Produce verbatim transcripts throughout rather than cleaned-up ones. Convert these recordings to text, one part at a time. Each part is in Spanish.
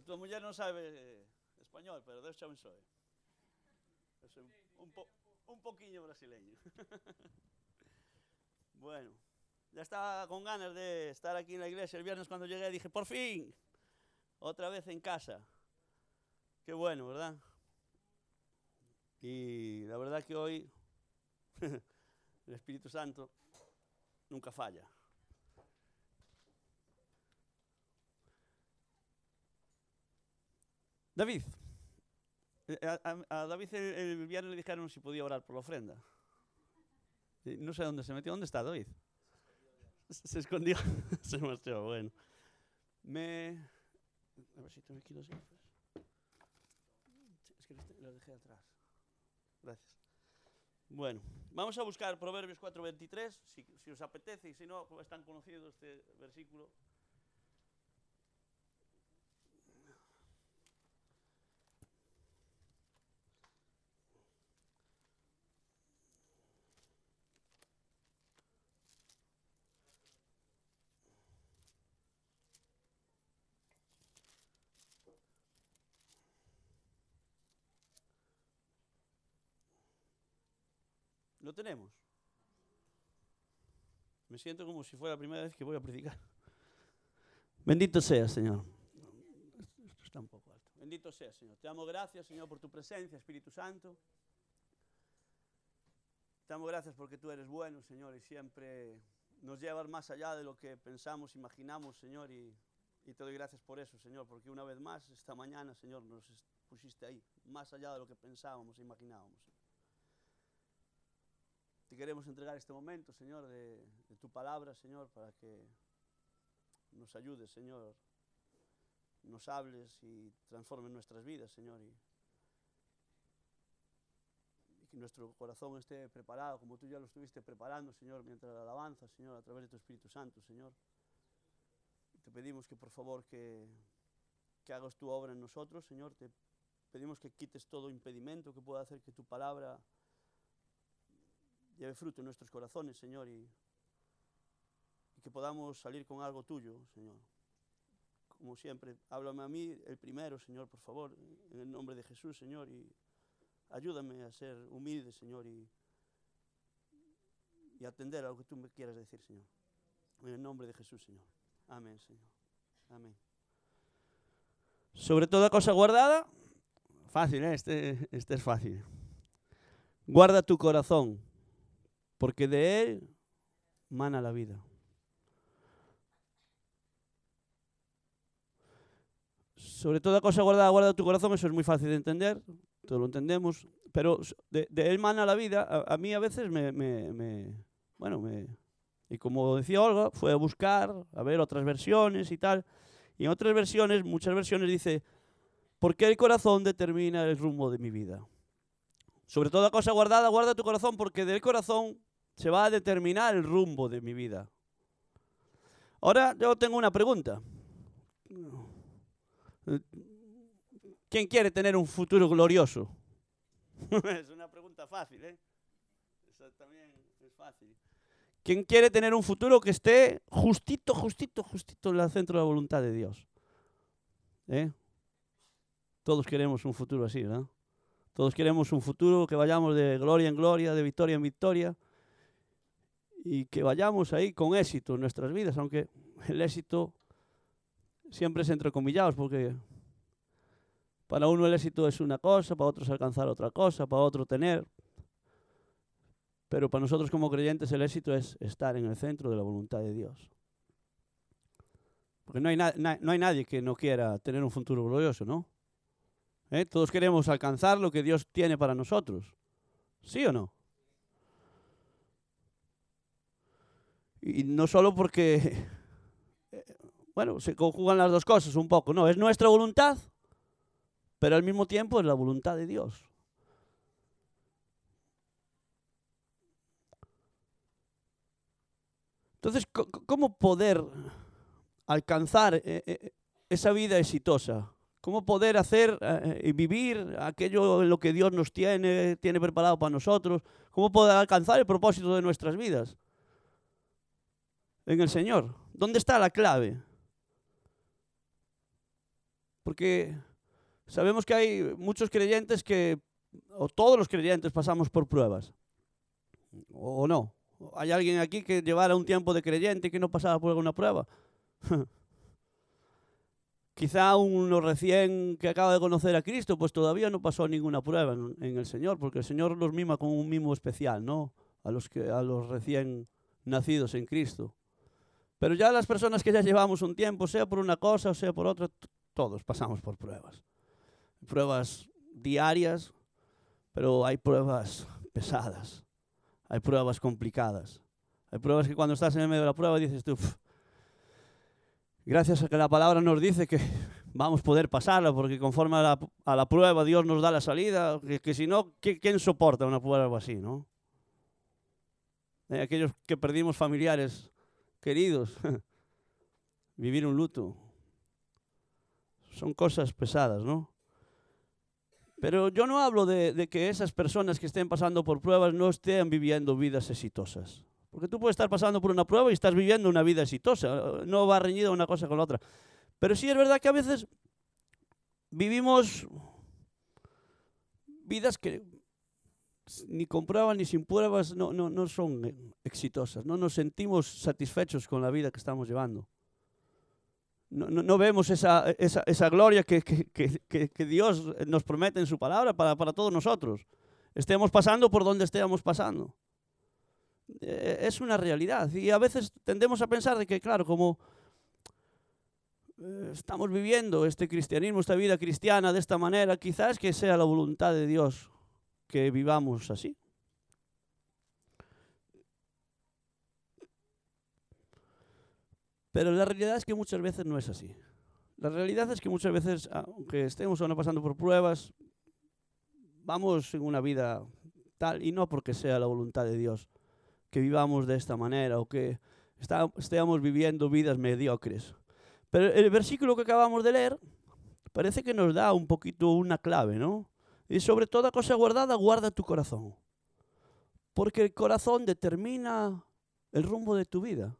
tua muller non sabe eh, español, pero Deus xa abençoe. Un, un, po, un poquinho brasileño. Bueno, ya estaba con ganas de estar aquí en la iglesia el viernes cuando llegué. Dije, por fin, otra vez en casa. Qué bueno, ¿verdad? Y la verdad que hoy el Espíritu Santo nunca falla. David, a, a, a David el, el viernes le dijeron si podía orar por la ofrenda. No sé dónde se metió. ¿Dónde está David? Se escondió. Se marchó, bueno. Me... A ver si tengo aquí los gafas. Es que los dejé atrás. Gracias. Bueno, vamos a buscar Proverbios cuatro veintitrés, si, si os apetece, y si no, es tan conocido este versículo. ¿Lo tenemos? Me siento como si fuera la primera vez que voy a predicar. Bendito sea, Señor. Esto está un poco alto. Bendito sea, Señor. Te damos gracias, Señor, por tu presencia, Espíritu Santo. Te damos gracias porque tú eres bueno, Señor, y siempre nos llevas más allá de lo que pensamos, imaginamos, Señor, y, y te doy gracias por eso, Señor, porque una vez más, esta mañana, Señor, nos pusiste ahí, más allá de lo que pensábamos e imaginábamos. Te queremos entregar este momento, Señor, de, de tu palabra, Señor, para que nos ayudes, Señor, nos hables y transformes nuestras vidas, Señor, y, y que nuestro corazón esté preparado, como tú ya lo estuviste preparando, Señor, mientras la alabanza, Señor, a través de tu Espíritu Santo, Señor. Y te pedimos que, por favor, que, que hagas tu obra en nosotros, Señor. Te pedimos que quites todo impedimento que pueda hacer que tu palabra lleve fruto en nuestros corazones, Señor, y, y que podamos salir con algo tuyo, Señor. Como siempre, háblame a mí el primero, Señor, por favor, en el nombre de Jesús, Señor, y ayúdame a ser humilde, Señor, y, y atender a lo que tú me quieras decir, Señor. En el nombre de Jesús, Señor. Amén, Señor. Amén. Sobre toda cosa guardada, fácil, ¿eh? Este, este es fácil. Guarda tu corazón, porque de él mana la vida. Sobre toda cosa guardada, guarda tu corazón, eso es muy fácil de entender, todos lo entendemos, pero de, de él mana la vida, a, a mí a veces me, me, me, bueno, me, y como decía Olga, fue a buscar, a ver otras versiones y tal, y en otras versiones, muchas versiones dice, porque el corazón determina el rumbo de mi vida. Sobre toda cosa guardada, guarda tu corazón, porque del corazón se va a determinar el rumbo de mi vida. Ahora yo tengo una pregunta. ¿Quién quiere tener un futuro glorioso? Es una pregunta fácil, ¿eh? Eso también es fácil. ¿Quién quiere tener un futuro que esté justito, justito, justito en el centro de la voluntad de Dios? ¿Eh? Todos queremos un futuro así, ¿no? Todos queremos un futuro que vayamos de gloria en gloria, de victoria en victoria, y que vayamos ahí con éxito en nuestras vidas, aunque el éxito siempre es entrecomillados, porque para uno el éxito es una cosa, para otros alcanzar otra cosa, para otro tener. Pero para nosotros como creyentes el éxito es estar en el centro de la voluntad de Dios. Porque no hay, na na no hay nadie que no quiera tener un futuro glorioso, ¿no? ¿Eh? Todos queremos alcanzar lo que Dios tiene para nosotros. ¿Sí o no? Y no solo porque, bueno, se conjugan las dos cosas un poco, ¿no? Es nuestra voluntad, pero al mismo tiempo es la voluntad de Dios. Entonces, ¿cómo poder alcanzar esa vida exitosa? ¿Cómo poder hacer y vivir aquello en lo que Dios nos tiene, tiene preparado para nosotros? ¿Cómo poder alcanzar el propósito de nuestras vidas? En el Señor. ¿Dónde está la clave? Porque sabemos que hay muchos creyentes que, o todos los creyentes pasamos por pruebas. ¿O no? ¿Hay alguien aquí que llevara un tiempo de creyente y que no pasaba por alguna prueba? Quizá uno recién que acaba de conocer a Cristo, pues todavía no pasó ninguna prueba en, en el Señor, porque el Señor los mima con un mimo especial, ¿no? A los, que, a los recién nacidos en Cristo. Pero ya las personas que ya llevamos un tiempo, sea por una cosa o sea por otra, todos pasamos por pruebas. Pruebas diarias, pero hay pruebas pesadas. Hay pruebas complicadas. Hay pruebas que cuando estás en el medio de la prueba dices tú, gracias a que la palabra nos dice que vamos a poder pasarla, porque conforme a la, a la prueba Dios nos da la salida, que, que si no, ¿quién soporta una prueba así, no? Eh, aquellos que perdimos familiares queridos, vivir un luto, son cosas pesadas, ¿no? Pero yo no hablo de, de que esas personas que estén pasando por pruebas no estén viviendo vidas exitosas. Porque tú puedes estar pasando por una prueba y estás viviendo una vida exitosa. No va reñida una cosa con la otra. Pero sí es verdad que a veces vivimos vidas que ni con pruebas ni sin pruebas no, no, no son exitosas. No nos sentimos satisfechos con la vida que estamos llevando. No, no, no vemos esa, esa, esa gloria que, que, que, que Dios nos promete en su palabra para, para todos nosotros. Estemos pasando por donde estemos pasando. Eh, es una realidad. Y a veces tendemos a pensar de que, claro, como eh, estamos viviendo este cristianismo, esta vida cristiana de esta manera, quizás que sea la voluntad de Dios que vivamos así. Pero la realidad es que muchas veces no es así. La realidad es que muchas veces, aunque estemos o no pasando por pruebas, vamos en una vida tal, y no porque sea la voluntad de Dios que vivamos de esta manera o que está, estemos viviendo vidas mediocres. Pero el versículo que acabamos de leer parece que nos da un poquito una clave, ¿no? Y sobre toda cosa guardada, guarda tu corazón. Porque el corazón determina el rumbo de tu vida.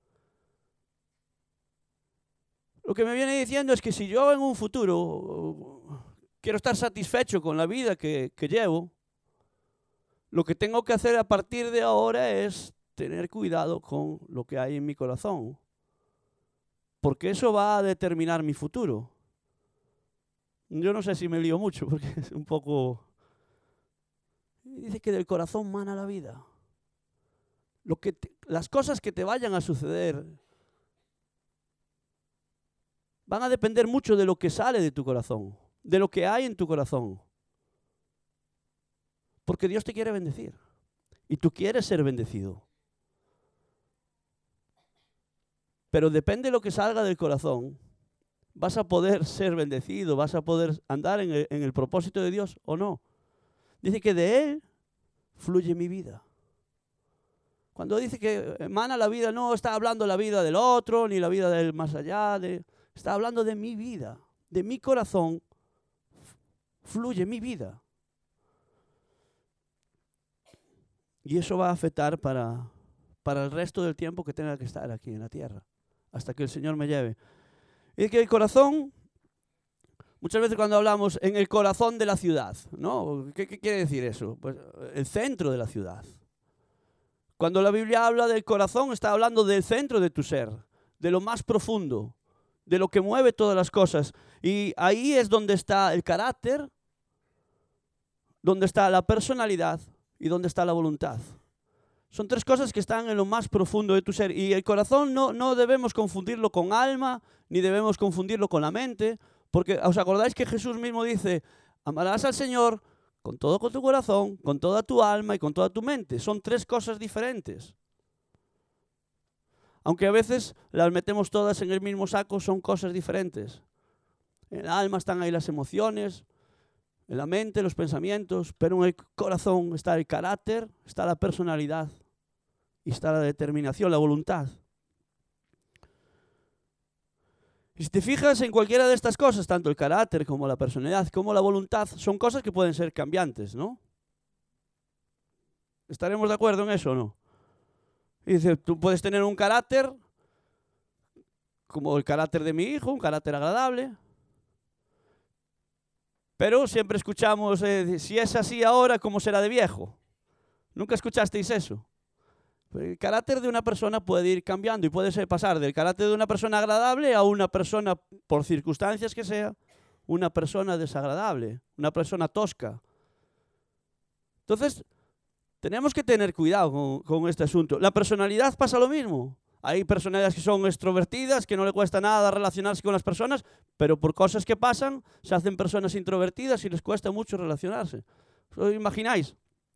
Lo que me viene diciendo es que si yo en un futuro quiero estar satisfecho con la vida que, que llevo, lo que tengo que hacer a partir de ahora es tener cuidado con lo que hay en mi corazón. Porque eso va a determinar mi futuro. Yo no sé si me lío mucho, porque es un poco... Dice que del corazón mana la vida. Lo que te, las cosas que te vayan a suceder van a depender mucho de lo que sale de tu corazón, de lo que hay en tu corazón. Porque Dios te quiere bendecir y tú quieres ser bendecido. Pero depende de lo que salga del corazón, vas a poder ser bendecido, vas a poder andar en el, en el propósito de Dios o no. Dice que de Él fluye mi vida. Cuando dice que emana la vida, no está hablando de la vida del otro, ni la vida del más allá, de... Está hablando de mi vida, de mi corazón, fluye mi vida. Y eso va a afectar para, para el resto del tiempo que tenga que estar aquí en la tierra, hasta que el Señor me lleve. Y que el corazón, muchas veces cuando hablamos en el corazón de la ciudad, ¿no? ¿Qué, qué quiere decir eso? Pues el centro de la ciudad. Cuando la Biblia habla del corazón, está hablando del centro de tu ser, de lo más profundo, de lo que mueve todas las cosas. Y ahí es donde está el carácter, donde está la personalidad y donde está la voluntad. Son tres cosas que están en lo más profundo de tu ser. Y el corazón no, no debemos confundirlo con alma, ni debemos confundirlo con la mente, porque os acordáis que Jesús mismo dice, amarás al Señor con todo con tu corazón, con toda tu alma y con toda tu mente. Son tres cosas diferentes. Aunque a veces las metemos todas en el mismo saco, son cosas diferentes. En el alma están ahí las emociones, en la mente los pensamientos, pero en el corazón está el carácter, está la personalidad y está la determinación, la voluntad. Y si te fijas en cualquiera de estas cosas, tanto el carácter como la personalidad, como la voluntad, son cosas que pueden ser cambiantes, ¿no? ¿Estaremos de acuerdo en eso o no? Y dice, tú puedes tener un carácter como el carácter de mi hijo, un carácter agradable, Pero siempre escuchamos, eh, si es así ahora, ¿cómo será de viejo? ¿Nunca escuchasteis eso? El carácter de una persona puede ir cambiando y puede ser pasar del carácter de una persona agradable a una persona, por circunstancias que sea, una persona desagradable, una persona tosca. Entonces, tenemos que tener cuidado con, con este asunto. La personalidad pasa lo mismo. Hay personalidades que son extrovertidas, que no le cuesta nada relacionarse con las personas, pero por cosas que pasan se hacen personas introvertidas y les cuesta mucho relacionarse. ¿Os imagináis?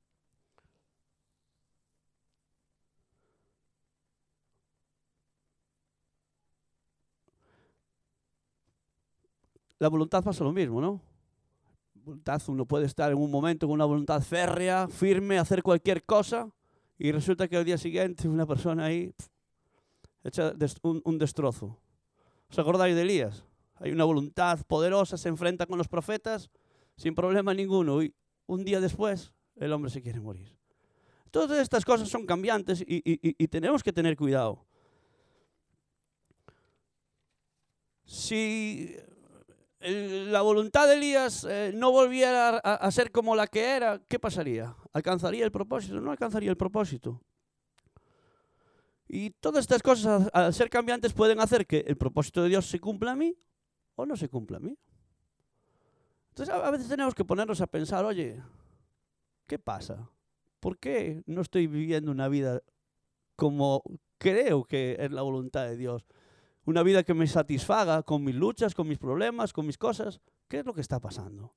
La voluntad pasa lo mismo, ¿no? Voluntad, uno puede estar en un momento con una voluntad férrea, firme, hacer cualquier cosa, y resulta que al día siguiente una persona ahí pff, echa un, un destrozo. ¿Os acordáis de Elías? Hay una voluntad poderosa, se enfrenta con los profetas sin problema ninguno, y un día después el hombre se quiere morir. Todas estas cosas son cambiantes y, y, y tenemos que tener cuidado. Si el, la voluntad de Elías eh, no volviera a, a ser como la que era, ¿qué pasaría? ¿Alcanzaría el propósito? No alcanzaría el propósito. Y todas estas cosas, al ser cambiantes, pueden hacer que el propósito de Dios se cumpla a mí o no se cumpla a mí. Entonces, a veces tenemos que ponernos a pensar, oye, ¿qué pasa? ¿Por qué no estoy viviendo una vida como creo que es la voluntad de Dios? Una vida que me satisfaga con mis luchas, con mis problemas, con mis cosas. ¿Qué es lo que está pasando?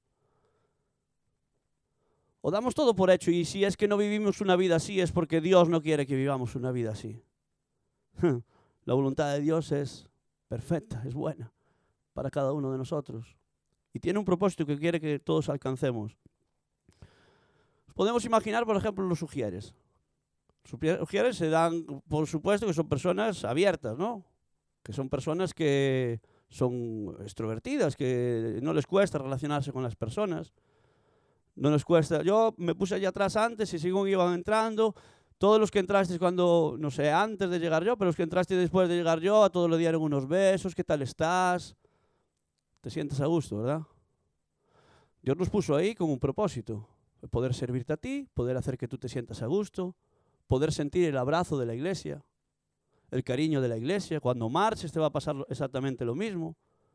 O damos todo por hecho y si es que no vivimos una vida así es porque Dios no quiere que vivamos una vida así. La voluntad de Dios es perfecta, es buena para cada uno de nosotros. Y tiene un propósito que quiere que todos alcancemos. Podemos imaginar, por ejemplo, los sugieres. Los sugieres se dan, por supuesto, que son personas abiertas, ¿no? Que son personas que son extrovertidas, que no les cuesta relacionarse con las personas. No les cuesta. Yo me puse allá atrás antes y según iban entrando, todos los que entrasteis cuando, no sé, antes de llegar yo, pero los que entrasteis después de llegar yo, a todos le dieron unos besos, ¿qué tal estás? Te sientes a gusto, ¿verdad? Dios nos puso ahí con un propósito. Poder servirte a ti, poder hacer que tú te sientas a gusto, poder sentir el abrazo de la iglesia, el cariño de la iglesia. Cuando marches te va a pasar exactamente lo mismo.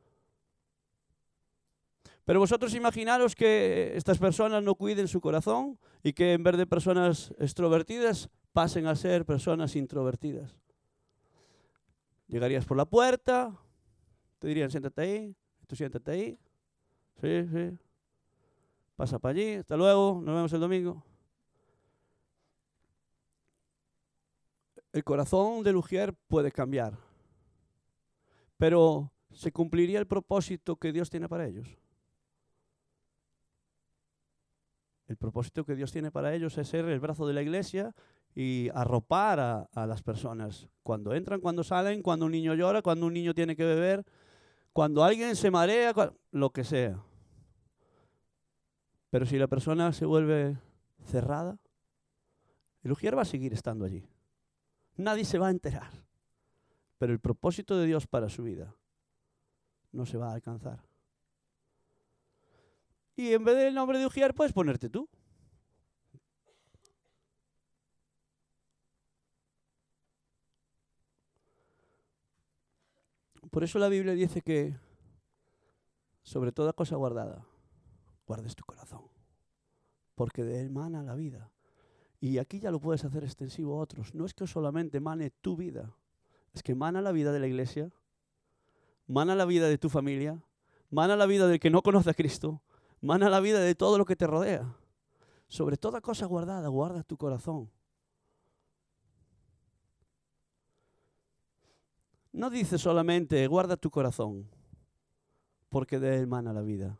Pero vosotros imaginaros que estas personas no cuiden su corazón y que en vez de personas extrovertidas pasen a ser personas introvertidas. Llegarías por la puerta, te dirían siéntate ahí, tú siéntate ahí, sí, sí, pasa para allí, hasta luego, nos vemos el domingo. El corazón del ujier puede cambiar, pero ¿se cumpliría el propósito que Dios tiene para ellos? El propósito que Dios tiene para ellos es ser el brazo de la iglesia y arropar a, a las personas. Cuando entran, cuando salen, cuando un niño llora, cuando un niño tiene que beber, cuando alguien se marea, lo que sea. Pero si la persona se vuelve cerrada, el ujier va a seguir estando allí. Nadie se va a enterar. Pero el propósito de Dios para su vida no se va a alcanzar. Y en vez del nombre de ujier puedes ponerte tú. Por eso la Biblia dice que sobre toda cosa guardada, guardes tu corazón, porque de él mana la vida. Y aquí ya lo puedes hacer extensivo a otros. No es que solamente mane tu vida, es que mana la vida de la iglesia, mana la vida de tu familia, mana la vida del que no conoce a Cristo, mana la vida de todo lo que te rodea. Sobre toda cosa guardada, guarda tu corazón. No dice solamente guarda tu corazón, porque de él mana la vida.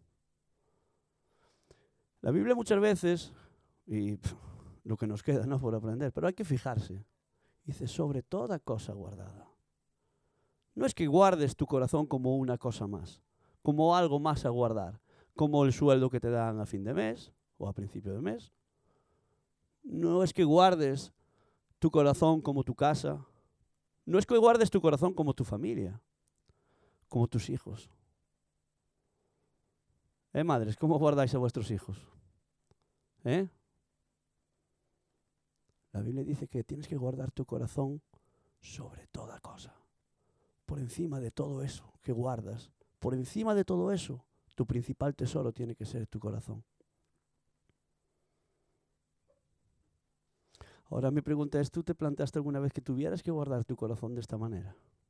La Biblia muchas veces, y pff, lo que nos queda no por aprender, pero hay que fijarse. Dice sobre toda cosa guardada. No es que guardes tu corazón como una cosa más, como algo más a guardar, como el sueldo que te dan a fin de mes o a principio de mes. No es que guardes tu corazón como tu casa. No es que guardes tu corazón como tu familia, como tus hijos. ¿Eh, madres? ¿Cómo guardáis a vuestros hijos? ¿Eh? La Biblia dice que tienes que guardar tu corazón sobre toda cosa. Por encima de todo eso que guardas, por encima de todo eso, tu principal tesoro tiene que ser tu corazón. Ahora mi pregunta es, ¿tú te planteaste alguna vez que tuvieras que guardar tu corazón de esta manera?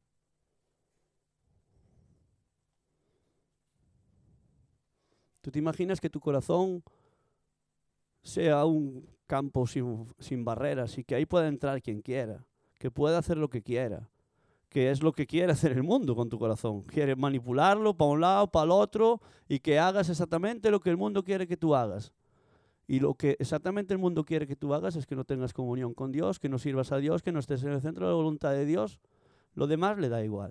¿Tú te imaginas que tu corazón sea un campo sin, sin barreras y que ahí pueda entrar quien quiera, que pueda hacer lo que quiera, que es lo que quiere hacer el mundo con tu corazón? Quiere manipularlo para un lado, para el otro, y que hagas exactamente lo que el mundo quiere que tú hagas. Y lo que exactamente el mundo quiere que tú hagas es que no tengas comunión con Dios, que no sirvas a Dios, que no estés en el centro de la voluntad de Dios. Lo demás le da igual.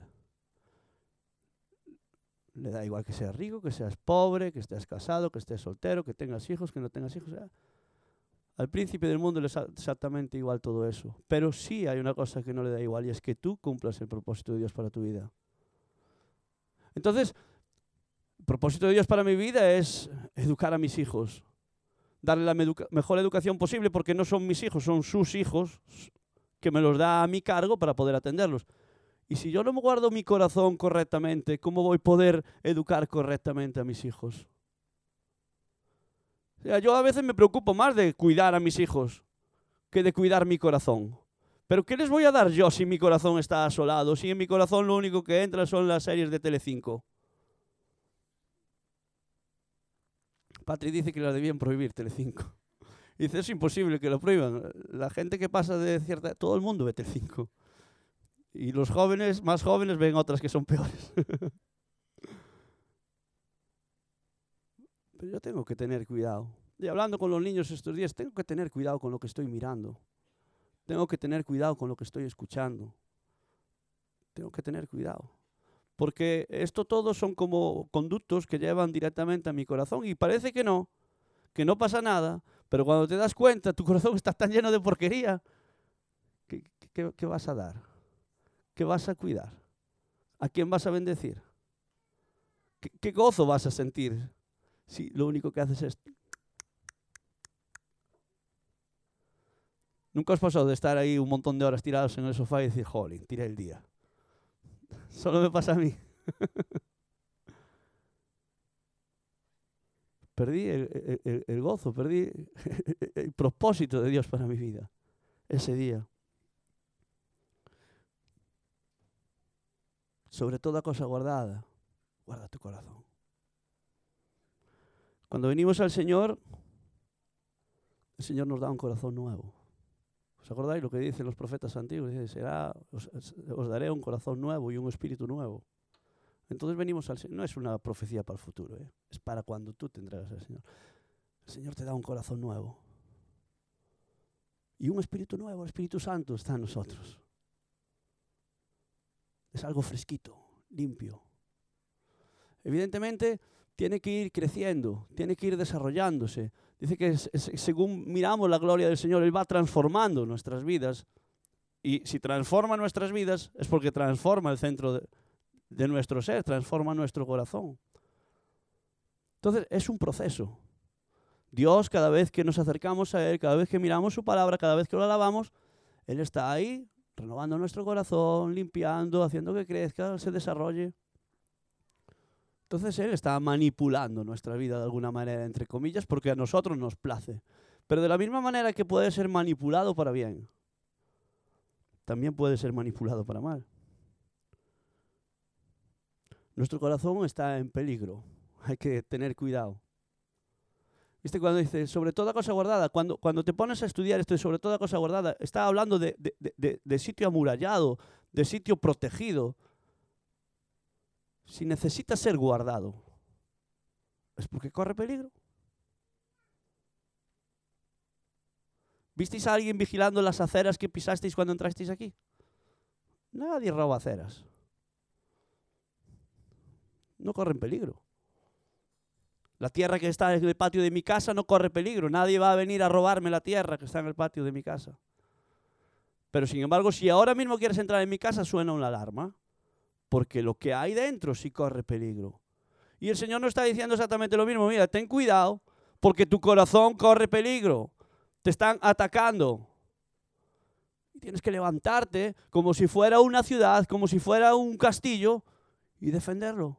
Le da igual que seas rico, que seas pobre, que estés casado, que estés soltero, que tengas hijos, que no tengas hijos. ¿eh? Al príncipe del mundo le da exactamente igual todo eso. Pero sí hay una cosa que no le da igual, y es que tú cumplas el propósito de Dios para tu vida. Entonces, el propósito de Dios para mi vida es educar a mis hijos. Darle la meduca- mejor educación posible, porque no son mis hijos, son sus hijos, que me los da a mi cargo para poder atenderlos. Y si yo no me guardo mi corazón correctamente, ¿cómo voy a poder educar correctamente a mis hijos? O sea, yo a veces me preocupo más de cuidar a mis hijos que de cuidar mi corazón. Pero ¿qué les voy a dar yo si mi corazón está asolado? Si en mi corazón lo único que entra son las series de Telecinco. Patri dice que la debían prohibir, Telecinco. Dice, es imposible que lo prohíban. La gente que pasa de cierta... Todo el mundo ve Telecinco. Y los jóvenes, más jóvenes, ven otras que son peores. Pero yo tengo que tener cuidado. Y hablando con los niños estos días, tengo que tener cuidado con lo que estoy mirando. Tengo que tener cuidado con lo que estoy escuchando. Tengo que tener cuidado. Porque esto todo son como conductos que llevan directamente a mi corazón. Y parece que no, que no pasa nada. Pero cuando te das cuenta, tu corazón está tan lleno de porquería. ¿Qué, qué, qué vas a dar? ¿Qué vas a cuidar? ¿A quién vas a bendecir? ¿Qué, qué gozo vas a sentir si lo único que haces es... ¿Nunca os pasó de estar ahí un montón de horas tirados en el sofá y decir, jolín, tiré el día? Solo me pasa a mí. Perdí el, el, el gozo, perdí el propósito de Dios para mi vida ese día. Sobre toda cosa guardada, guarda tu corazón. Cuando venimos al Señor, el Señor nos da un corazón nuevo. ¿Os acordáis lo que dicen los profetas antiguos? Dice, será, os, os daré un corazón nuevo y un espíritu nuevo. Entonces venimos al Señor. No es una profecía para el futuro, ¿eh? Es para cuando tú te entregas al Señor. El Señor te da un corazón nuevo. Y un espíritu nuevo, el Espíritu Santo está en nosotros. Es algo fresquito, limpio. Evidentemente, tiene que ir creciendo, tiene que ir desarrollándose. Dice que es, es, según miramos la gloria del Señor, Él va transformando nuestras vidas. Y si transforma nuestras vidas, es porque transforma el centro de, de nuestro ser, transforma nuestro corazón. Entonces, es un proceso. Dios, cada vez que nos acercamos a Él, cada vez que miramos su palabra, cada vez que lo alabamos, Él está ahí, renovando nuestro corazón, limpiando, haciendo que crezca, se desarrolle. Entonces Él está manipulando nuestra vida de alguna manera, entre comillas, porque a nosotros nos place. Pero de la misma manera que puede ser manipulado para bien, también puede ser manipulado para mal. Nuestro corazón está en peligro. Hay que tener cuidado. ¿Viste cuando dice, sobre toda cosa guardada? Cuando, cuando te pones a estudiar esto de sobre toda cosa guardada, está hablando de, de, de, de sitio amurallado, de sitio protegido. Si necesita ser guardado, es porque corre peligro. ¿Visteis a alguien vigilando las aceras que pisasteis cuando entrasteis aquí? Nadie roba aceras. No corren peligro. La tierra que está en el patio de mi casa no corre peligro. Nadie va a venir a robarme la tierra que está en el patio de mi casa. Pero sin embargo, si ahora mismo quieres entrar en mi casa, suena una alarma. Porque lo que hay dentro sí corre peligro. Y el Señor nos está diciendo exactamente lo mismo. Mira, ten cuidado porque tu corazón corre peligro. Te están atacando. Y tienes que levantarte como si fuera una ciudad, como si fuera un castillo y defenderlo.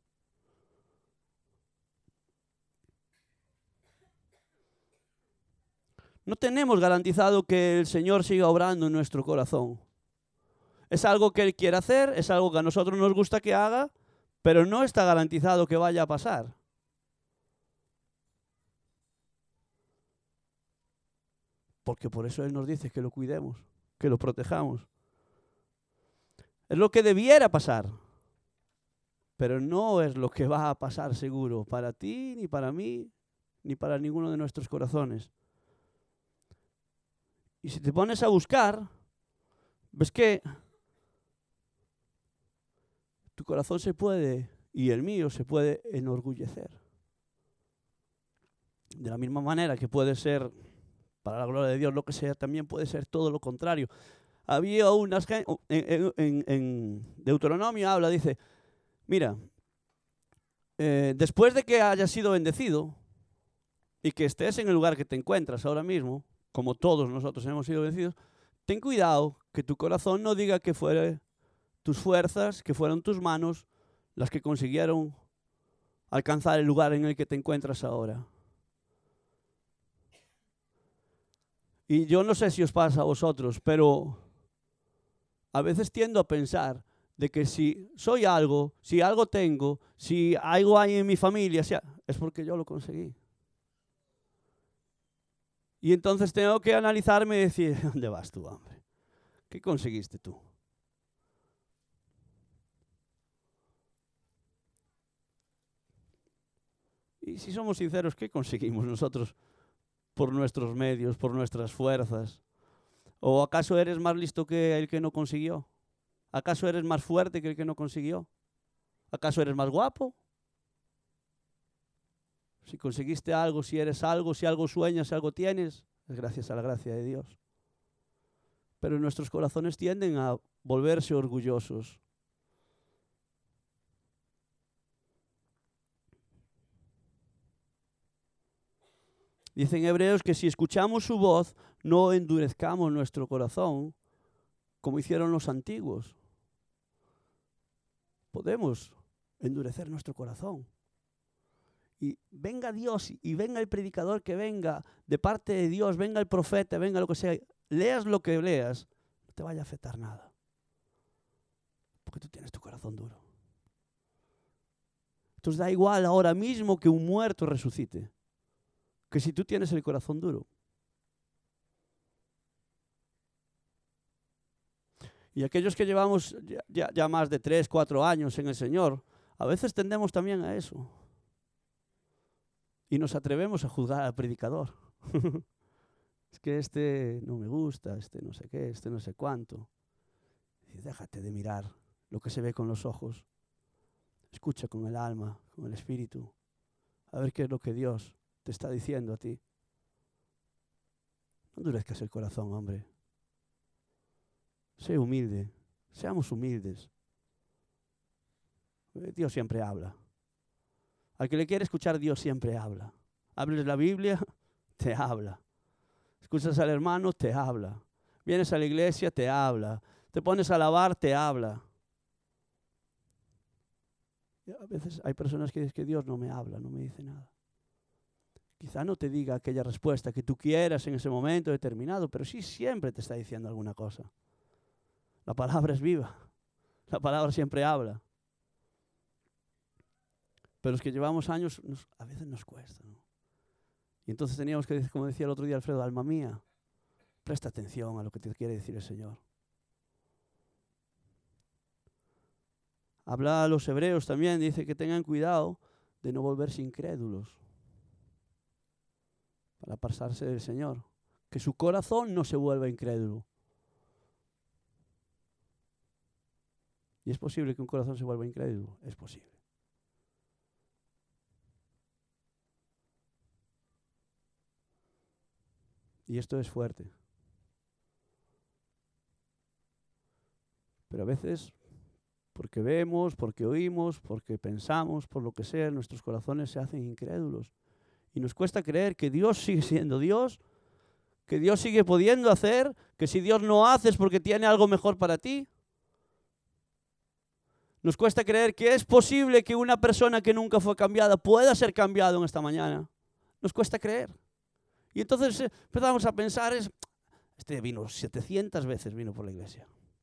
No tenemos garantizado que el Señor siga obrando en nuestro corazón. Es algo que Él quiere hacer, es algo que a nosotros nos gusta que haga, pero no está garantizado que vaya a pasar. Porque por eso Él nos dice que lo cuidemos, que lo protejamos. Es lo que debiera pasar, pero no es lo que va a pasar seguro para ti, ni para mí, ni para ninguno de nuestros corazones. Y si te pones a buscar, ves que tu corazón se puede, y el mío se puede enorgullecer. De la misma manera que puede ser, para la gloria de Dios, lo que sea, también puede ser todo lo contrario. Había unas, en, en, en, en Deuteronomio habla, dice, mira, eh, después de que hayas sido bendecido y que estés en el lugar que te encuentras ahora mismo, como todos nosotros hemos sido bendecidos, ten cuidado que tu corazón no diga que fueron tus fuerzas, que fueron tus manos las que consiguieron alcanzar el lugar en el que te encuentras ahora. Y yo no sé si os pasa a vosotros, pero a veces tiendo a pensar de que si soy algo, si algo tengo, si algo hay en mi familia, es porque yo lo conseguí. Y entonces tengo que analizarme y decir, ¿dónde vas tú, hombre? ¿Qué conseguiste tú? Y si somos sinceros, ¿qué conseguimos nosotros por nuestros medios, por nuestras fuerzas? ¿O acaso eres más listo que el que no consiguió? ¿Acaso eres más fuerte que el que no consiguió? ¿Acaso eres más guapo? Si conseguiste algo, si eres algo, si algo sueñas, si algo tienes, es gracias a la gracia de Dios. Pero nuestros corazones tienden a volverse orgullosos. Dicen Hebreos que si escuchamos su voz, no endurezcamos nuestro corazón como hicieron los antiguos. Podemos endurecer nuestro corazón. Y venga Dios y venga el predicador que venga de parte de Dios, venga el profeta, venga lo que sea, leas lo que leas, no te vaya a afectar nada. Porque tú tienes tu corazón duro. Entonces da igual ahora mismo que un muerto resucite, que si tú tienes el corazón duro. Y aquellos que llevamos ya, ya, ya más de tres, cuatro años en el Señor, a veces tendemos también a eso. Y nos atrevemos a juzgar al predicador. Es que este no me gusta, este no sé qué, este no sé cuánto. Y déjate de mirar lo que se ve con los ojos. Escucha con el alma, con el espíritu. A ver qué es lo que Dios te está diciendo a ti. No endurezcas el corazón, hombre. Sé humilde. Seamos humildes. Dios siempre habla. Al que le quiere escuchar, Dios siempre habla. Hables la Biblia, te habla. Escuchas al hermano, te habla. Vienes a la iglesia, te habla. Te pones a alabar, te habla. Y a veces hay personas que dicen que Dios no me habla, no me dice nada. Quizá no te diga aquella respuesta que tú quieras en ese momento determinado, pero sí siempre te está diciendo alguna cosa. La palabra es viva. La palabra siempre habla. Pero los que llevamos años, nos, a veces nos cuesta, ¿no? Y entonces teníamos que decir, como decía el otro día Alfredo, alma mía, presta atención a lo que te quiere decir el Señor. Habla a los hebreos también, dice que tengan cuidado de no volverse incrédulos para pasarse del Señor. Que su corazón no se vuelva incrédulo. ¿Y es posible que un corazón se vuelva incrédulo? Es posible. Y esto es fuerte. Pero a veces Porque vemos, porque oímos, porque pensamos, por lo que sea, nuestros corazones se hacen incrédulos. Y nos cuesta creer que Dios sigue siendo Dios, que Dios sigue pudiendo hacer, que si Dios no hace es porque tiene algo mejor para ti. Nos cuesta creer que es posible que una persona que nunca fue cambiada pueda ser cambiado en esta mañana. Nos cuesta creer. Y entonces eh, empezamos a pensar, es, este vino setecientas veces, vino por la iglesia.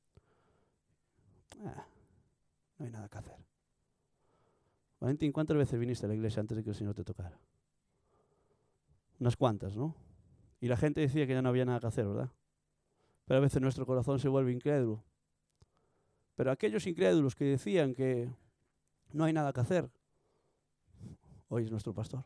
Ah, no hay nada que hacer. Valentín, ¿cuántas veces viniste a la iglesia antes de que el Señor te tocara? Unas cuantas, ¿no? Y la gente decía que ya no había nada que hacer, ¿verdad? Pero a veces nuestro corazón se vuelve incrédulo. Pero aquellos incrédulos que decían que no hay nada que hacer, hoy es nuestro pastor.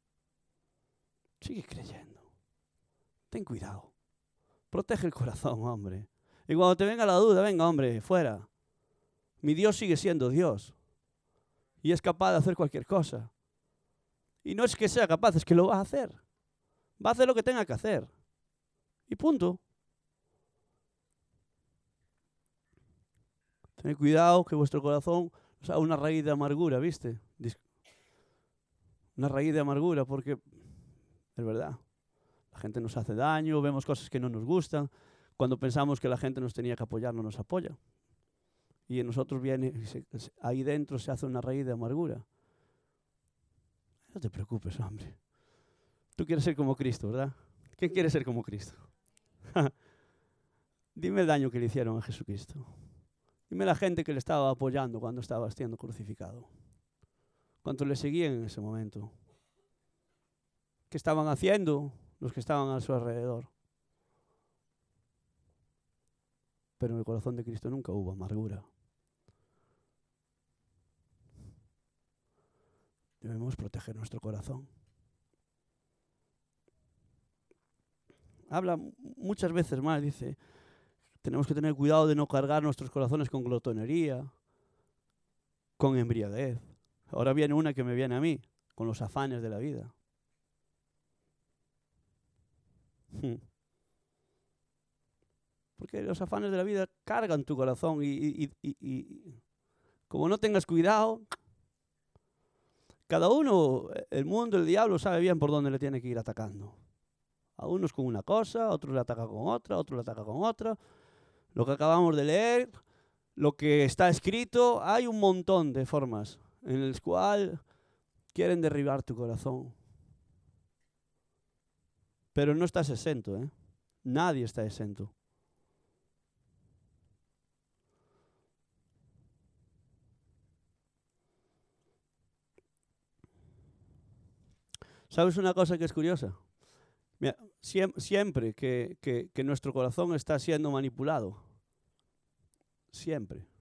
Sigue creyendo. Ten cuidado. Protege el corazón, hombre. Y cuando te venga la duda, venga, hombre, fuera. Mi Dios sigue siendo Dios. Y es capaz de hacer cualquier cosa. Y no es que sea capaz, es que lo va a hacer. Va a hacer lo que tenga que hacer. Y punto. Tened cuidado que vuestro corazón os haga una raíz de amargura, ¿viste? Una raíz de amargura porque es verdad. La gente nos hace daño, vemos cosas que no nos gustan. Cuando pensamos que la gente nos tenía que apoyar, no nos apoya. Y en nosotros viene, ahí dentro se hace una raíz de amargura. No te preocupes, hombre. Tú quieres ser como Cristo, ¿verdad? ¿Quién quiere ser como Cristo? Dime el daño que le hicieron a Jesucristo. Dime la gente que le estaba apoyando cuando estaba siendo crucificado. ¿Cuántos le seguían en ese momento? ¿Qué estaban haciendo los que estaban a su alrededor? Pero en el corazón de Cristo nunca hubo amargura. Debemos proteger nuestro corazón. Habla muchas veces más, dice, tenemos que tener cuidado de no cargar nuestros corazones con glotonería, con embriaguez. Ahora viene una que me viene a mí, con los afanes de la vida. Porque los afanes de la vida cargan tu corazón y, y, y, y como no tengas cuidado, cada uno, el mundo, el diablo sabe bien por dónde le tiene que ir atacando. A unos con una cosa, a otros le ataca con otra, a otros le ataca con otra. Lo que acabamos de leer, lo que está escrito, hay un montón de formas en las cuales quieren derribar tu corazón. Pero no estás exento, ¿eh? Nadie está exento. ¿Sabes una cosa que es curiosa? Mira, siem- siempre que, que, que nuestro corazón está siendo manipulado, siempre,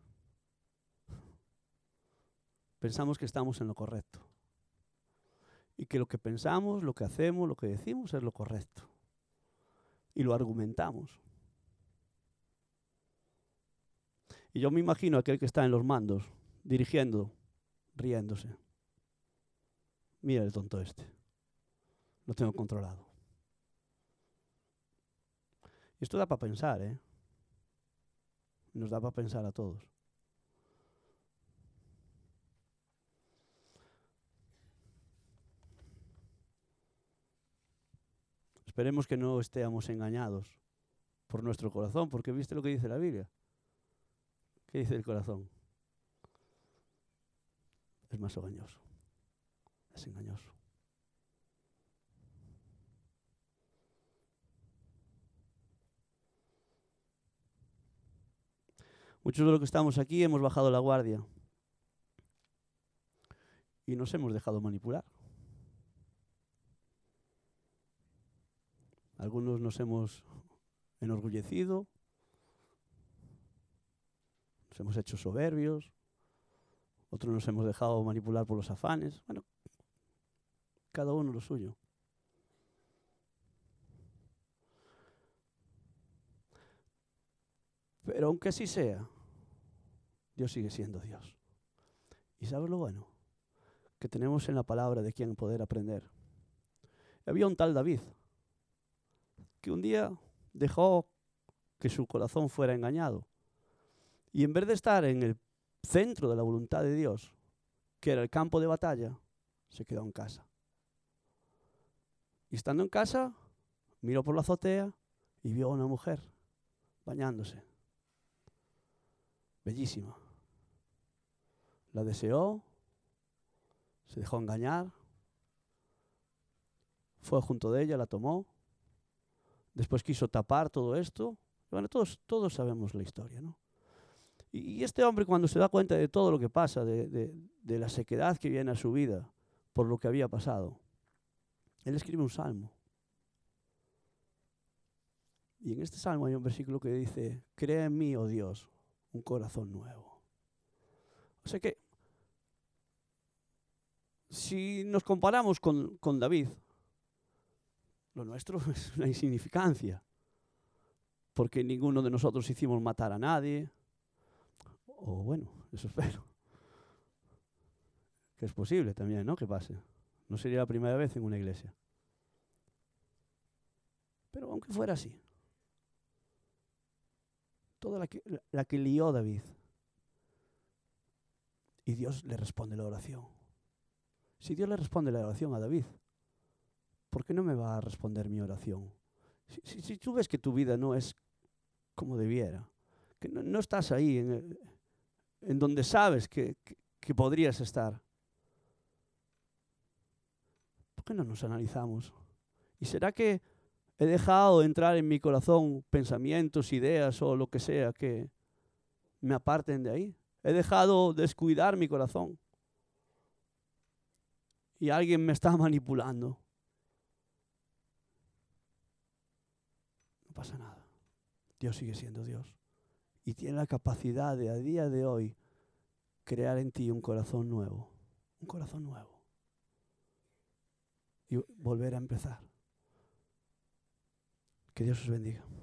pensamos que estamos en lo correcto. Y que lo que pensamos, lo que hacemos, lo que decimos es lo correcto. Y lo argumentamos. Y yo me imagino a aquel que está en los mandos, dirigiendo, riéndose. Mira el tonto este. Lo tengo controlado. Y esto da para pensar, ¿eh? Nos da para pensar a todos. Esperemos que no estemos engañados por nuestro corazón, porque ¿viste lo que dice la Biblia? ¿Qué dice el corazón? Es más engañoso. Es engañoso. Muchos de los que estamos aquí hemos bajado la guardia y nos hemos dejado manipular. Algunos nos hemos enorgullecido, nos hemos hecho soberbios, otros nos hemos dejado manipular por los afanes. Bueno, cada uno lo suyo. Pero aunque así sea, Dios sigue siendo Dios. ¿Y sabes lo bueno? Que tenemos en la palabra de quien poder aprender. Había un tal David que un día dejó que su corazón fuera engañado. Y en vez de estar en el centro de la voluntad de Dios, que era el campo de batalla, se quedó en casa. Y estando en casa, miró por la azotea y vio a una mujer bañándose. Bellísima. La deseó, se dejó engañar, fue junto de ella, la tomó, después quiso tapar todo esto. Bueno, todos, todos sabemos la historia, ¿no? Y, y este hombre, cuando se da cuenta de todo lo que pasa, de, de, de la sequedad que viene a su vida por lo que había pasado, él escribe un salmo. Y en este salmo hay un versículo que dice: crea en mí, oh Dios, un corazón nuevo. O sea que, si nos comparamos con, con David, lo nuestro es una insignificancia, porque ninguno de nosotros hicimos matar a nadie, o bueno, eso espero, que es posible también, ¿no?, que pase. No sería la primera vez en una iglesia. Pero aunque fuera así, toda la que, la, la que lió David, y Dios le responde la oración. Si Dios le responde la oración a David, ¿por qué no me va a responder mi oración? Si, si, si tú ves que tu vida no es como debiera, que no, no estás ahí en, el, en donde sabes que, que, que podrías estar, ¿por qué no nos analizamos? ¿Y será que he dejado entrar en mi corazón pensamientos, ideas o lo que sea que me aparten de ahí? He dejado descuidar mi corazón y alguien me está manipulando. No pasa nada. Dios sigue siendo Dios y tiene la capacidad de, a día de hoy, crear en ti un corazón nuevo, un corazón nuevo y volver a empezar. Que Dios os bendiga.